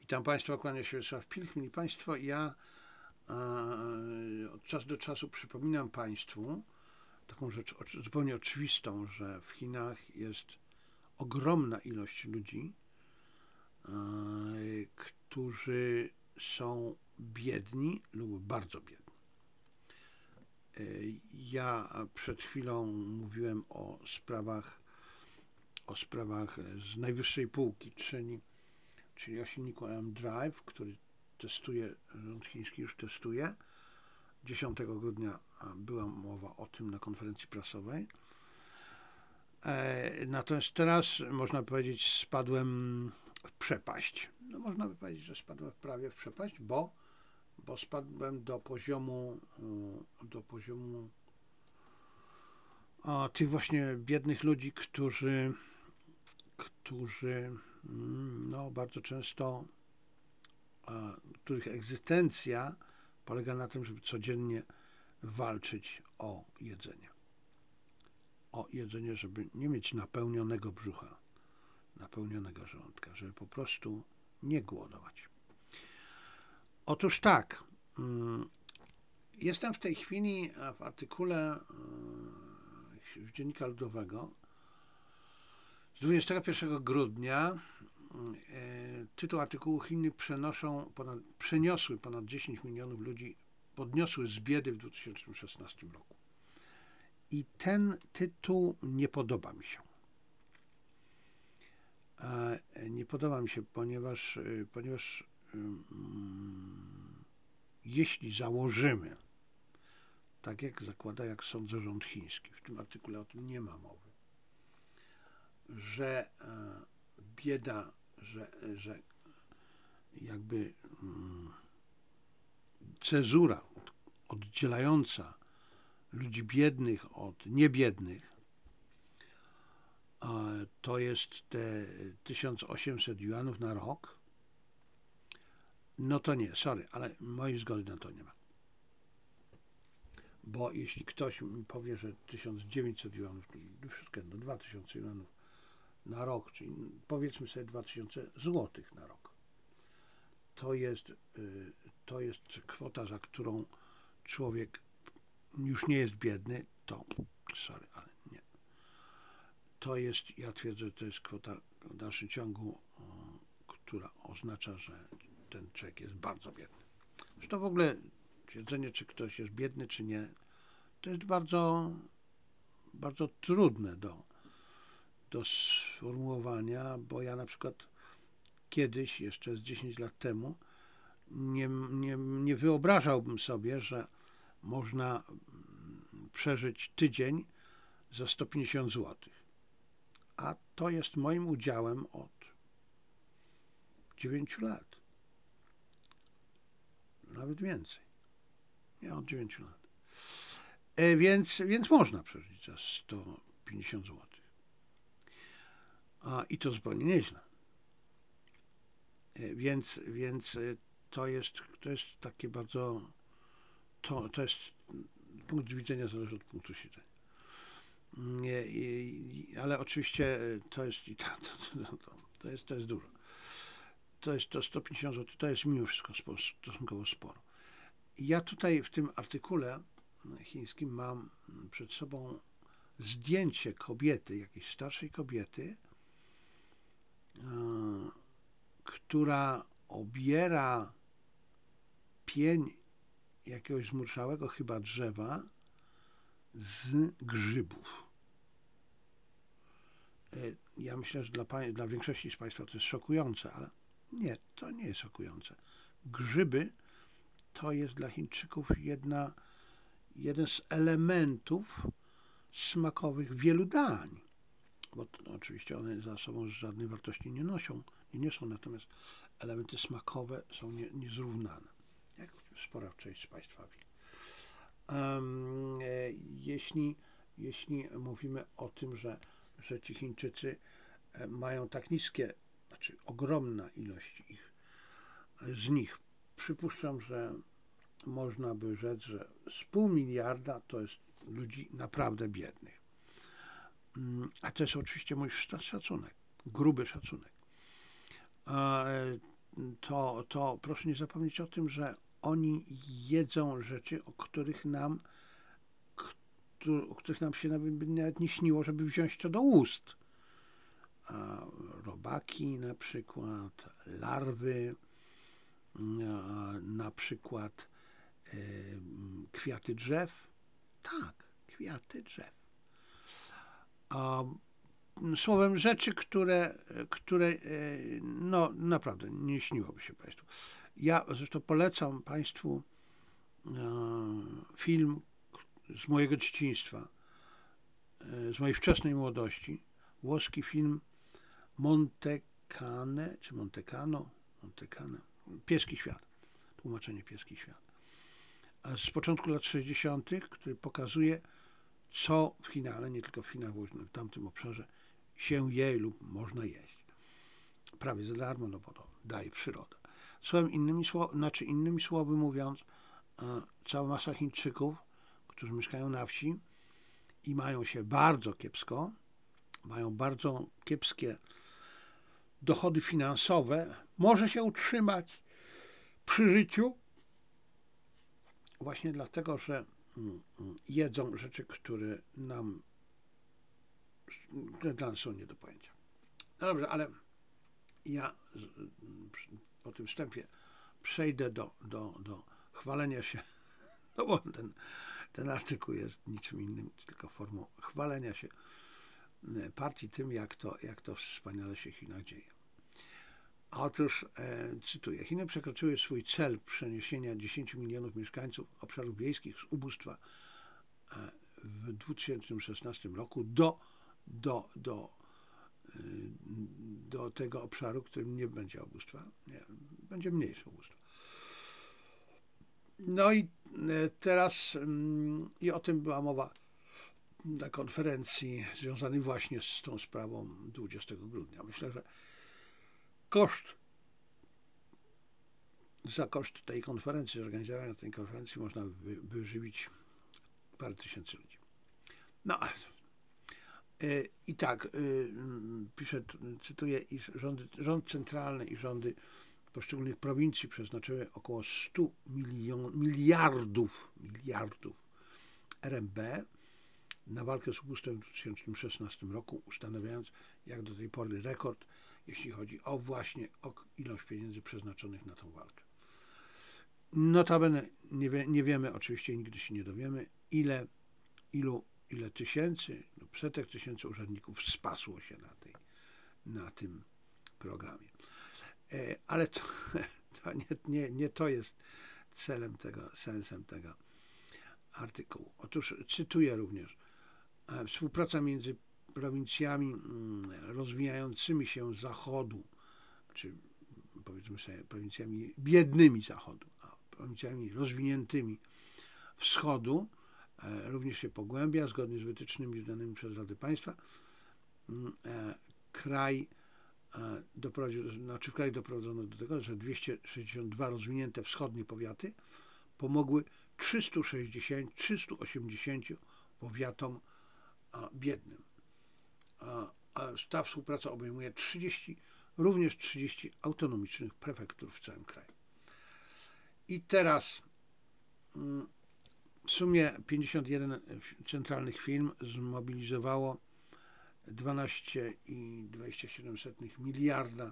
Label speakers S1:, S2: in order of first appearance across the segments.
S1: Witam Państwa, kłania się Wiesław Pilch. Mili Państwo, ja od czasu do czasu przypominam Państwu taką rzecz zupełnie oczywistą, że w Chinach jest ogromna ilość ludzi, którzy są biedni lub bardzo biedni. Ja przed chwilą mówiłem o sprawach z najwyższej półki, czyli o silniku M-Drive, który rząd chiński już testuje. 10 grudnia była mowa o tym na konferencji prasowej. Natomiast teraz, można powiedzieć, spadłem w przepaść. No, można by powiedzieć, że spadłem prawie w przepaść, bo spadłem do poziomu tych właśnie biednych ludzi, którzy no, bardzo często, których egzystencja polega na tym, żeby codziennie walczyć o jedzenie. O jedzenie, żeby nie mieć napełnionego brzucha, napełnionego żołądka, żeby po prostu nie głodować. Otóż tak, jestem w tej chwili w artykule z Dziennika Ludowego z 21 grudnia. Tytuł artykułu: Chiny przeniosły ponad 10 milionów ludzi, podniosły z biedy w 2016 roku. I ten tytuł nie podoba mi się. Nie podoba mi się, ponieważ jeśli założymy, tak jak zakłada, jak sądzę, rząd chiński, w tym artykule o tym nie ma mowy, że bieda, że jakby cezura oddzielająca ludzi biednych od niebiednych to jest te 1800 juanów na rok, no to nie, sorry, ale mojej zgody na to nie ma. Bo jeśli ktoś mi powie, że 1900 juanów, wszystko jedno, 2000 juanów na rok, czyli powiedzmy sobie 2000 złotych na rok, to jest kwota, za którą człowiek już nie jest biedny, to sorry, ale nie. Ja twierdzę, że to jest kwota w dalszym ciągu, która oznacza, że ten człowiek jest bardzo biedny. Zresztą w ogóle twierdzenie, czy ktoś jest biedny, czy nie, to jest bardzo, bardzo trudne do sformułowania, bo ja na przykład kiedyś, jeszcze z 10 lat temu, nie wyobrażałbym sobie, że można przeżyć tydzień za 150 zł. A to jest moim udziałem od 9 lat. Nawet więcej. Nie, od 9 lat. Więc można przeżyć za 150 zł. I to zupełnie nieźle. Więc to jest takie bardzo, to jest punkt widzenia zależy od punktu siedzenia. Ale oczywiście to jest to jest dużo. To 150 zł, to jest mimo wszystko stosunkowo sporo. Ja tutaj w tym artykule chińskim mam przed sobą zdjęcie kobiety, jakiejś starszej kobiety, która obiera pień jakiegoś zmurszałego chyba drzewa z grzybów. Ja myślę, że dla większości z Państwa to jest szokujące, ale nie, to nie jest szokujące. Grzyby to jest dla Chińczyków jeden z elementów smakowych wielu dań, bo oczywiście one za sobą żadnej wartości nie niosą, natomiast elementy smakowe są niezrównane, jak spora część z Państwa wie. Jeśli mówimy o tym, że ci Chińczycy mają tak niskie, znaczy ogromna ilość z nich, przypuszczam, że można by rzec, że z 0,5 miliarda to jest ludzi naprawdę biednych. A to jest oczywiście mój szacunek, gruby szacunek. to proszę nie zapomnieć o tym, że oni jedzą rzeczy, o których nam się nawet nie śniło, żeby wziąć to do ust. Robaki na przykład, larwy, na przykład kwiaty drzew. Tak, kwiaty drzew. Słowem rzeczy, które no naprawdę nie śniłoby się Państwu. Ja zresztą polecam Państwu film z mojego dzieciństwa, z mojej wczesnej młodości, włoski film Montecane, czy Montecano, Pieski Świat, tłumaczenie Pieski Świat, z początku lat 60., który pokazuje, co w Chinach, ale nie tylko w Chinach, w tamtym obszarze się je lub można jeść. Prawie za darmo, no bo to daje przyroda. Słowem, innymi słowy mówiąc, cała masa Chińczyków, którzy mieszkają na wsi i mają się bardzo kiepsko, mają bardzo kiepskie dochody finansowe, może się utrzymać przy życiu właśnie dlatego, że jedzą rzeczy, które dla nas są nie do pojęcia. No dobrze, ale ja po tym wstępie przejdę do chwalenia się, no bo ten artykuł jest niczym innym, tylko formą chwalenia się partii tym, jak to wspaniale się w Chinach dzieje. Otóż, cytuję, Chiny przekroczyły swój cel przeniesienia 10 milionów mieszkańców obszarów wiejskich z ubóstwa w 2016 roku do tego obszaru, w którym nie będzie ubóstwa, będzie mniejsze ubóstwo. No i teraz i o tym była mowa na konferencji związanej właśnie z tą sprawą 20 grudnia. Myślę, że za koszt tej konferencji, zorganizowania tej konferencji można wyżywić parę tysięcy ludzi. No ale i tak, piszę, cytuję, iż rząd centralny i rządy poszczególnych prowincji przeznaczyły około 100 miliardów RMB na walkę z ubóstwem w 2016 roku, ustanawiając jak do tej pory rekord, jeśli chodzi o ilość pieniędzy przeznaczonych na tę walkę. Notabene nie wiemy, oczywiście nigdy się nie dowiemy, ile tysięcy lub setek tysięcy urzędników spasło się na tym programie. Ale to nie to jest sensem tego artykułu. Otóż cytuję również, współpraca między prowincjami rozwijającymi się zachodu, czy powiedzmy sobie prowincjami biednymi zachodu, a prowincjami rozwiniętymi wschodu również się pogłębia. Zgodnie z wytycznymi wydanymi przez Radę Państwa w kraju doprowadzono do tego, że 262 rozwinięte wschodnie powiaty pomogły 380 powiatom biednym. Ta współpraca obejmuje również 30 autonomicznych prefektur w całym kraju. I teraz w sumie 51 centralnych firm zmobilizowało 12,27 miliarda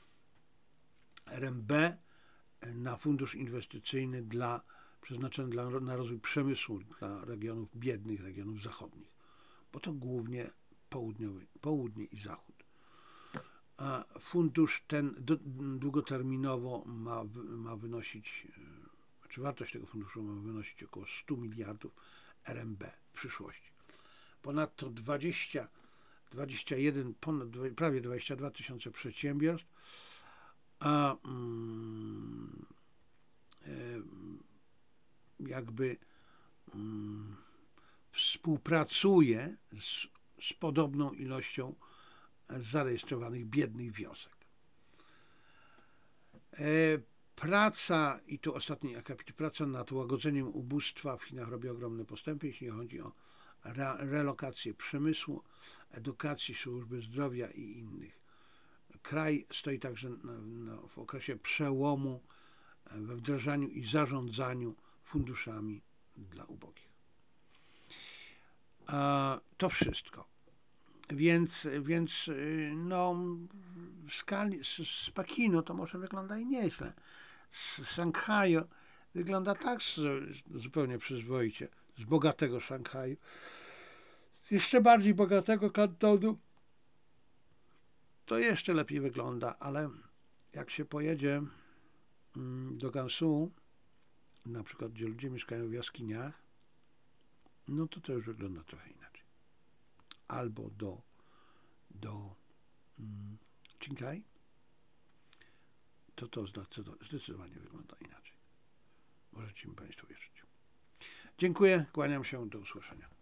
S1: RMB na fundusz inwestycyjny przeznaczony na rozwój przemysłu dla regionów biednych, regionów zachodnich, bo to głównie południe i zachód. A fundusz ten długoterminowo ma wynosić, czy wartość tego funduszu ma wynosić około 100 miliardów RMB w przyszłości. Ponadto prawie 22 tysiące przedsiębiorstw współpracuje z podobną ilością zarejestrowanych biednych wiosek. Praca, i tu ostatni akapit, praca nad łagodzeniem ubóstwa w Chinach robi ogromne postępy, jeśli chodzi o relokację przemysłu, edukacji, służby zdrowia i innych kraj stoi także w okresie przełomu we wdrażaniu i zarządzaniu funduszami dla ubogich. To wszystko. Więc no, z Pekinu to może wygląda i nieźle. Z Szanghaju wygląda tak zupełnie przyzwoicie. Z bogatego Szanghaju. Jeszcze bardziej bogatego Kantonu to jeszcze lepiej wygląda, ale jak się pojedzie do Gansu, na przykład gdzie ludzie mieszkają w jaskiniach, no to już wygląda trochę inaczej. Albo do Qinghai, to zdecydowanie wygląda inaczej. Możecie mi Państwo wierzyć. Dziękuję, kłaniam się, do usłyszenia.